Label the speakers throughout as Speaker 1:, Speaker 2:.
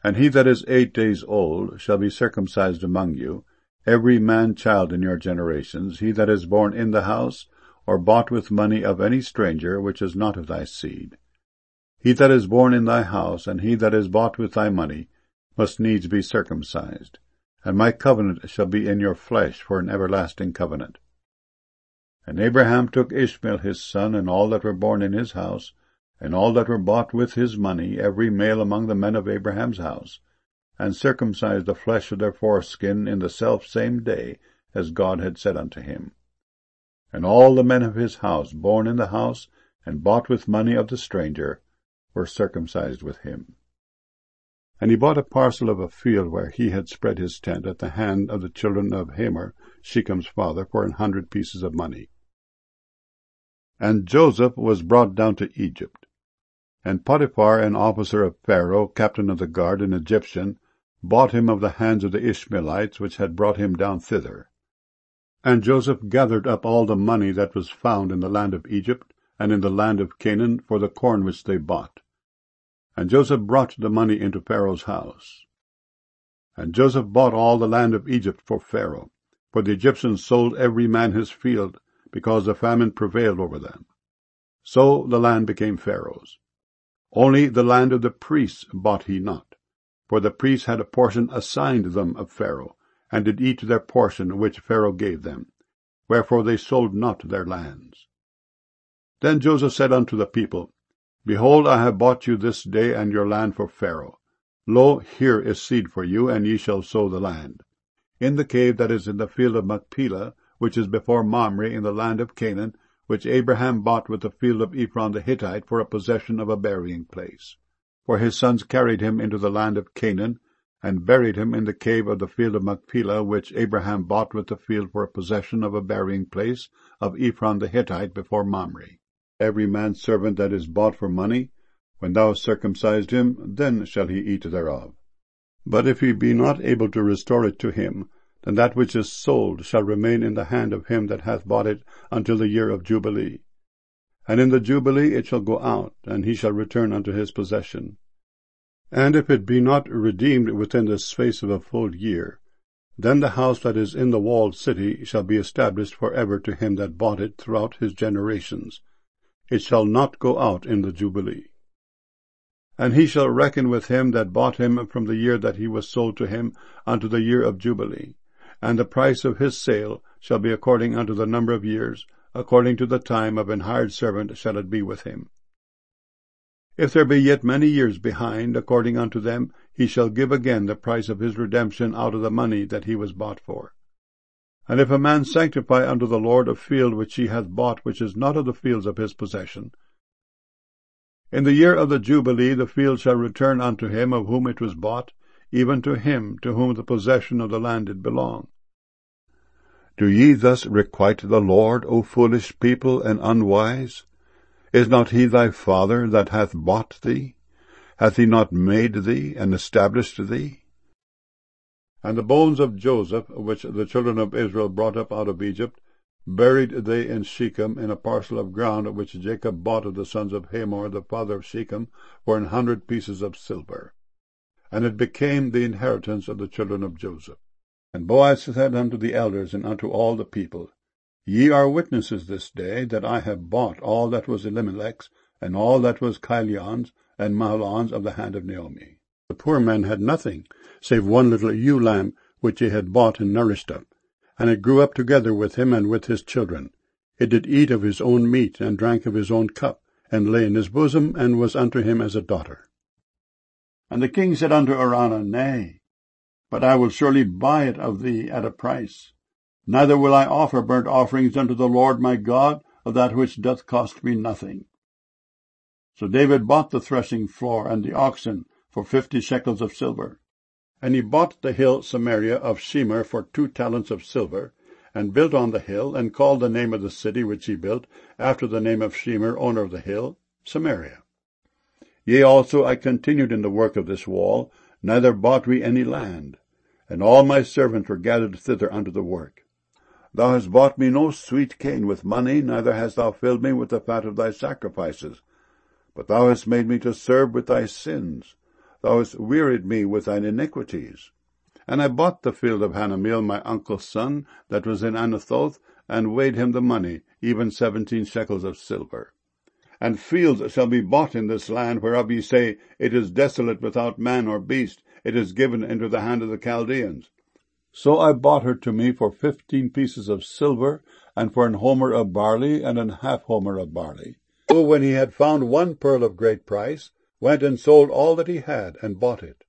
Speaker 1: And he that is 8 days old shall be circumcised among you, every man-child in your generations, he that is born in the house, or bought with money of any stranger, which is not of thy seed. He that is born in thy house, and he that is bought with thy money, must needs be circumcised. And my covenant shall be in your flesh for an everlasting covenant. And Abraham took Ishmael his son, and all that were born in his house, and all that were bought with his money, every male among the men of Abraham's house, and circumcised the flesh of their foreskin in the selfsame day, as God had said unto him. And all the men of his house, born in the house, and bought with money of the stranger, were circumcised with him. And he bought a parcel of a field where he had spread his tent at the hand of the children of Hamor, Shechem's father, for 100 pieces of money. And Joseph was brought down to Egypt. And Potiphar, an officer of Pharaoh, captain of the guard, an Egyptian, bought him of the hands of the Ishmaelites, which had brought him down thither. And Joseph gathered up all the money that was found in the land of Egypt, and in the land of Canaan, for the corn which they bought. And Joseph brought the money into Pharaoh's house. And Joseph bought all the land of Egypt for Pharaoh, for the Egyptians sold every man his field, because the famine prevailed over them. So the land became Pharaoh's. Only the land of the priests bought he not, for the priests had a portion assigned them of Pharaoh, and did eat their portion which Pharaoh gave them, wherefore they sold not their lands. Then Joseph said unto the people, Behold, I have bought you this day and your land for Pharaoh. Lo, here is seed for you, and ye shall sow the land. In the cave that is in the field of Machpelah, which is before Mamre in the land of Canaan, which Abraham bought with the field of Ephron the Hittite for a possession of a burying place. For his sons carried him into the land of Canaan, and buried him in the cave of the field of Machpelah, which Abraham bought with the field for a possession of a burying place of Ephron the Hittite before Mamre. Every man's servant that is bought for money, when thou hast circumcised him, then shall he eat thereof. But if he be not able to restore it to him, then that which is sold shall remain in the hand of him that hath bought it until the year of Jubilee. And in the Jubilee it shall go out, and he shall return unto his possession. And if it be not redeemed within the space of a full year, then the house that is in the walled city shall be established for ever to him that bought it throughout his generations. It shall not go out in the Jubilee. And he shall reckon with him that bought him from the year that he was sold to him unto the year of Jubilee. And the price of his sale shall be according unto the number of years, according to the time of an hired servant shall it be with him. If there be yet many years behind, according unto them, he shall give again the price of his redemption out of the money that he was bought for. And if a man sanctify unto the Lord a field which he hath bought, which is not of the fields of his possession, in the year of the Jubilee the field shall return unto him of whom it was bought, even to him to whom the possession of the land did belong. Do ye thus requite the Lord, O foolish people and unwise? Is not he thy father that hath bought thee? Hath he not made thee and established thee? And the bones of Joseph, which the children of Israel brought up out of Egypt, buried they in Shechem in a parcel of ground which Jacob bought of the sons of Hamor, the father of Shechem, for 100 pieces of silver. And it became the inheritance of the children of Joseph. And Boaz said unto the elders and unto all the people, Ye are witnesses this day that I have bought all that was Elimelech's, and all that was Chilion's and Mahlon's of the hand of Naomi. The poor man had nothing, save one little ewe lamb, which he had bought and nourished up. And it grew up together with him and with his children. It did eat of his own meat, and drank of his own cup, and lay in his bosom, and was unto him as a daughter. And the king said unto Araunah, Nay, but I will surely buy it of thee at a price. Neither will I offer burnt offerings unto the Lord my God of that which doth cost me nothing. So David bought the threshing floor and the oxen for 50 shekels of silver. And he bought the hill Samaria of Shemer for 2 talents of silver, and built on the hill, and called the name of the city which he built, after the name of Shemer, owner of the hill, Samaria. Yea, also I continued in the work of this wall, neither bought we any land, and all my servants were gathered thither unto the work. Thou hast bought me no sweet cane with money, neither hast thou filled me with the fat of thy sacrifices, but thou hast made me to serve with thy sins. Thou hast wearied me with thine iniquities. And I bought the field of Hanameel my uncle's son, that was in Anathoth, and weighed him the money, even 17 shekels of silver. And fields shall be bought in this land, whereof ye say, It is desolate without man or beast, it is given into the hand of the Chaldeans. So I bought her to me for 15 pieces of silver, and for an homer of barley, and an half homer of barley. Who, when he had found one pearl of great price, went and sold all that he had, and bought it.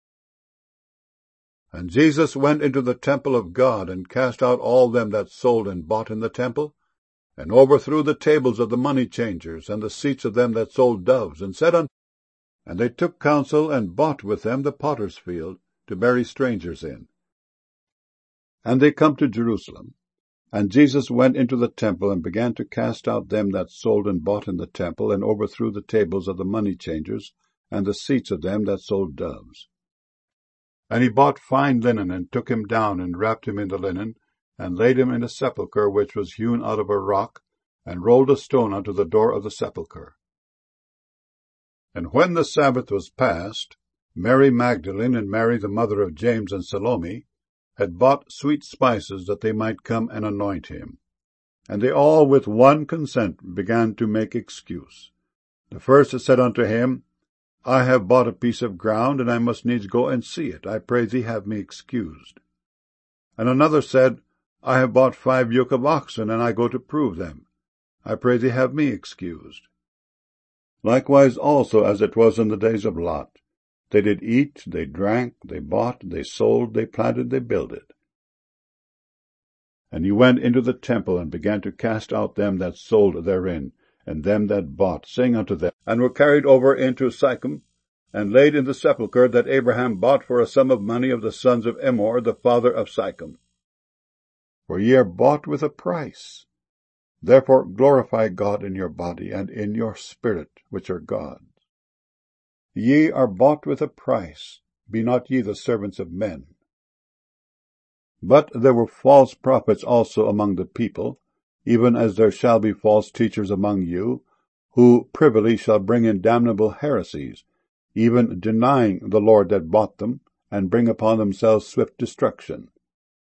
Speaker 1: And Jesus went into the temple of God, and cast out all them that sold and bought in the temple, and overthrew the tables of the money changers, and the seats of them that sold doves, and said unto them, and they took counsel, and bought with them the potter's field, to bury strangers in. And they come to Jerusalem. And Jesus went into the temple, and began to cast out them that sold and bought in the temple, and overthrew the tables of the money changers, and the seats of them that sold doves. And he bought fine linen, and took him down, and wrapped him in the linen, and laid him in a sepulchre which was hewn out of a rock, and rolled a stone unto the door of the sepulchre. And when the Sabbath was past, Mary Magdalene, and Mary the mother of James, and Salome, had bought sweet spices, that they might come and anoint him. And they all with one consent began to make excuse. The first said unto him, I have bought a piece of ground, and I must needs go and see it. I pray thee have me excused. And another said, I have bought 5 yoke of oxen, and I go to prove them. I pray thee have me excused. Likewise also as it was in the days of Lot. They did eat, they drank, they bought, they sold, they planted, they builded. And he went into the temple, and began to cast out them that sold therein, and them that bought, saying unto them, and were carried over into Sychem, and laid in the sepulchre that Abraham bought for a sum of money of the sons of Emor, the father of Sychem. For ye are bought with a price. Therefore glorify God in your body, and in your spirit, which are God's. Ye are bought with a price, be not ye the servants of men. But there were false prophets also among the people, even as there shall be false teachers among you, who privily shall bring in damnable heresies, even denying the Lord that bought them, and bring upon themselves swift destruction.